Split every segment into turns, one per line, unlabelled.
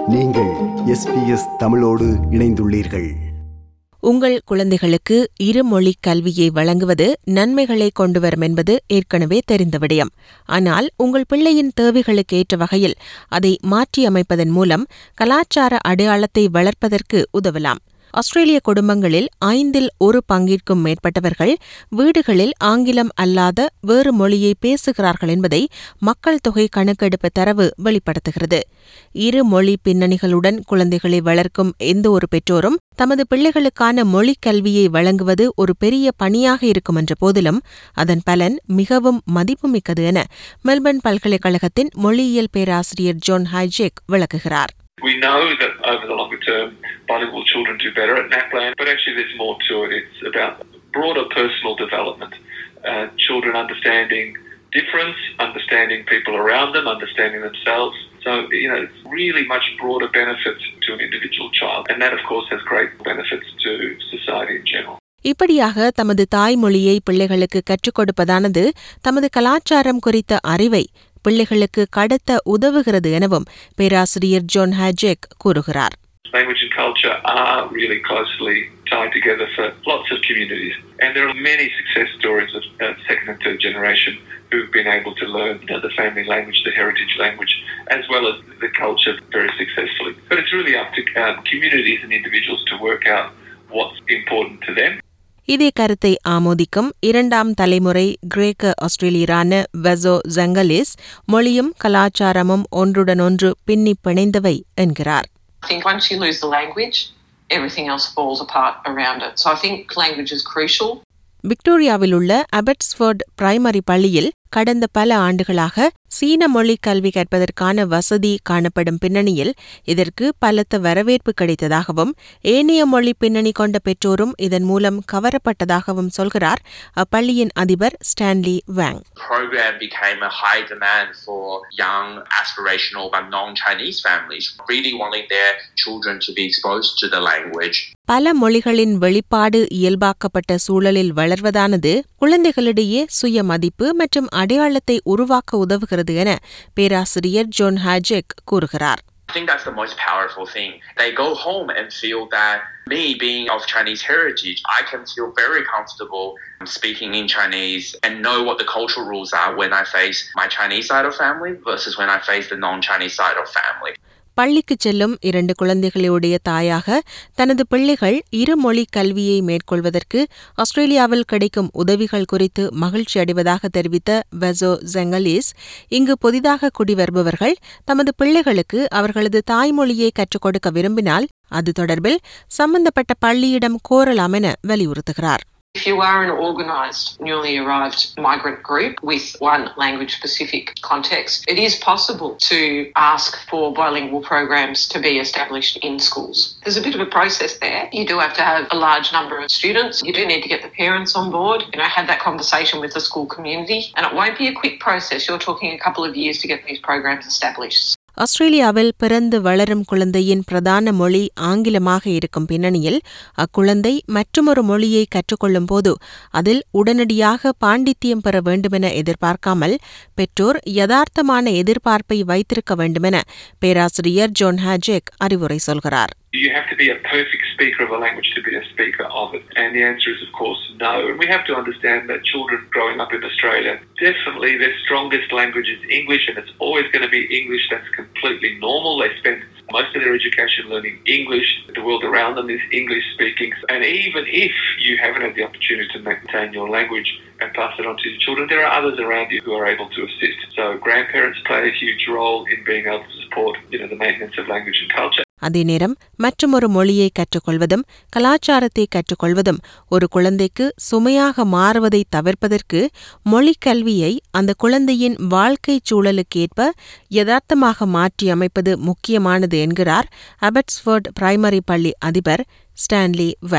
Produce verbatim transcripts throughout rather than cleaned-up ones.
நீங்கள் S B S தமிழோடு இணைந்துள்ளீர்கள்.
உங்கள் குழந்தைகளுக்கு இருமொழி கல்வியை வழங்குவது நன்மைகளை கொண்டுவரும் என்பது ஏற்கனவே தெரிந்த விடயம். ஆனால் உங்கள் பிள்ளையின் தேவைகளுக்கு ஏற்ற வகையில் அதை மாற்றியமைப்பதன் மூலம் கலாச்சார அடையாளத்தை வளர்ப்பதற்கு உதவலாம். ஆஸ்திரேலிய குடும்பங்களில் ஐந்தில் ஒரு பங்கிற்கும் மேற்பட்டவர்கள் வீடுகளில் ஆங்கிலம் அல்லாத வேறு மொழியை பேசுகிறார்கள் என்பதை மக்கள் தொகை கணக்கெடுப்பு தரவு வெளிப்படுத்துகிறது. இரு மொழி பின்னணிகளுடன் குழந்தைகளை வளர்க்கும் எந்த ஒரு பெற்றோரும் தமது பிள்ளைகளுக்கான மொழிக் கல்வியை வழங்குவது ஒரு பெரிய பணியாக இருக்கும் என்ற போதிலும் அதன் பலன் மிகவும் மதிப்புமிக்கது என மெல்பர்ன் பல்கலைக்கழகத்தின் மொழியியல் பேராசிரியர் ஜான் ஹைஜேக் விளக்குகிறார்.
We know that over the longer term, bilingual children do better at NAPLAN, but actually there's more to it. It's about broader personal development, uh, children understanding difference, understanding people around them, understanding themselves. So, you know, it's really much broader benefits to an individual child. And that, of course, has great benefits to society in general.
இப்படியாக தமது தாய்மொழியை பிள்ளைகளுக்கு கற்றுக் கொடுப்பதானது தமது கலாச்சாரம் குறித்த அறிவை பிள்ளைகளுக்கு கடத்த உதவுகிறது எனவும் பேராசிரியர் ஜான் ஹைஜேக் கூறுகிறார்.
Language and culture are really closely tied together for lots of communities, and there are many success stories of uh, second and third generation who've been able to learn you know, the family language, the heritage language, as well as the culture very successfully. But it's really up to um, communities and individuals to work out what's important to them.
இதே கருத்தை ஆமோதிக்கும் இரண்டாம் தலைமுறை கிரேக்க ஆஸ்திரேலியரான வெசோ ஜங்கலிஸ், மொழியும் கலாச்சாரமும் ஒன்றுடன் ஒன்று பின்னி பிணைந்தவை என்கிறார்.
I think once you lose the language, everything else falls apart around it. So I think language is crucial.
விக்டோரியாவில் உள்ள அபட்ஸ்ஃபோர்ட் பிரைமரி பள்ளியில் கடந்த பல ஆண்டுகளாக சீன மொழி கல்வி கற்பதற்கான வசதி காணப்படும் பின்னணியில் இதற்கு பலத்த வரவேற்பு கிடைத்ததாகவும் ஏனைய மொழி பின்னணி கொண்ட பெற்றோரும் இதன் மூலம் கவரப்பட்டதாகவும் சொல்கிறார் அப்பள்ளியின் அதிபர் Stanley Wang.
Program became a high demand for young aspirational but non-Chinese families really wanting their children to be exposed to the language.
பல மொழிகளின் வெளிப்பாடு இயல்பாக்கப்பட்ட சூழலில் வளர்வதானது குழந்தைகளிடையே சுய மதிப்பு மற்றும் அடையாளத்தை உருவாக்க உதவுகிறது என பேராசிரியர் ஜான் ஹைஜேக் கூறுகிறார்.
I think that's the most powerful thing. They go home and feel that me being of Chinese heritage, I can feel very comfortable speaking in Chinese and know what the cultural rules are when I face my Chinese side of family versus when I face the non-Chinese side of family.
பள்ளிக்குச் செல்லும் இரண்டு குழந்தைகளுடைய தாயாக தனது பிள்ளைகள் இருமொழி கல்வியை மேற்கொள்வதற்கு ஆஸ்திரேலியாவில் கிடைக்கும் உதவிகள் குறித்து மகிழ்ச்சி அடைவதாக தெரிவித்த வெசோ ஜங்கலிஸ், இங்கு புதிதாக குடிவருபவர்கள் தமது பிள்ளைகளுக்கு அவர்களது தாய்மொழியை கற்றுக் கொடுக்க விரும்பினால் அது தொடர்பில் சம்பந்தப்பட்ட பள்ளியிடம் கோரலாம் என வலியுறுத்துகிறார்.
If you are an organised, newly arrived migrant group with one language-specific context, it is possible to ask for bilingual programs to be established in schools. There's a bit of a process there. You do have to have a large number of students. You do need to get the parents on board, you know, have that conversation with the school community. And it won't be a quick process. You're talking a couple of years to get these programs established.
ஆஸ்திரேலியாவில் பிறந்து வளரும் குழந்தையின் பிரதான மொழி ஆங்கிலமாக இருக்கும் பின்னணியில் அக்குழந்தை மற்றுமொரு மொழியை கற்றுக்கொள்ளும் போது அதில் உடனடியாக பாண்டித்தியம் பெற வேண்டுமென எதிர்பார்க்காமல் பெற்றோர் யதார்த்தமான எதிர்பார்ப்பை வைத்திருக்க வேண்டுமென பேராசிரியர் ஜான் ஹைஜேக் அறிவுரை சொல்கிறார்.
You have to be a perfect speaker of a language to be a speaker of it. And the answer is, of course, no. And we have to understand that children growing up in Australia, definitely their strongest language is English, and it's always going to be English. That's completely normal. They spend most of their education learning English. The world around them is English speaking. And even if you haven't had the opportunity to maintain your language and pass it on to your children, there are others around you who are able to assist. So grandparents play a huge role in being able to support, you know, the maintenance of language and culture.
அதே நேரம் மற்றுமொரு மொழியை கற்றுக்கொள்வதும் கலாச்சாரத்தை கற்றுக்கொள்வதும் ஒரு குழந்தைக்கு சுமையாக மாறுவதை தவிர்ப்பதற்கு மொழிக் கல்வியை அந்த குழந்தையின் வாழ்க்கைச் சூழலுக்கேற்ப யதார்த்தமாக மாற்றியமைப்பது முக்கியமானது என்கிறார் அபட்ஸ்ஃபோர்ட் பிரைமரி பள்ளி அதிபர் Stanley Wang.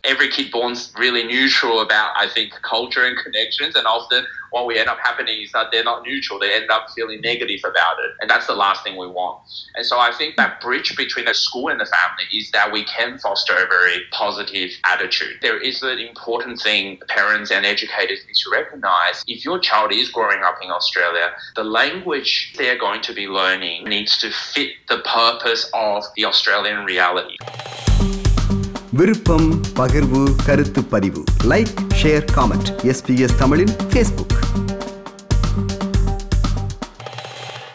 Every kid born's really neutral about, I think, culture and connections, and often what we end up happening is that they're not neutral. They end up feeling negative about it, and that's the last thing we want. And so I think that bridge between the school and the family is that we can foster a very positive attitude. There is an important thing parents and educators need to recognize. If your child is growing up in Australia, the language they're going to be learning needs to fit the purpose of the Australian reality.
விருப்பம், பகிர்வு, கருத்து பதிவு. Like, share, comment. SBS தமிழின் Facebook.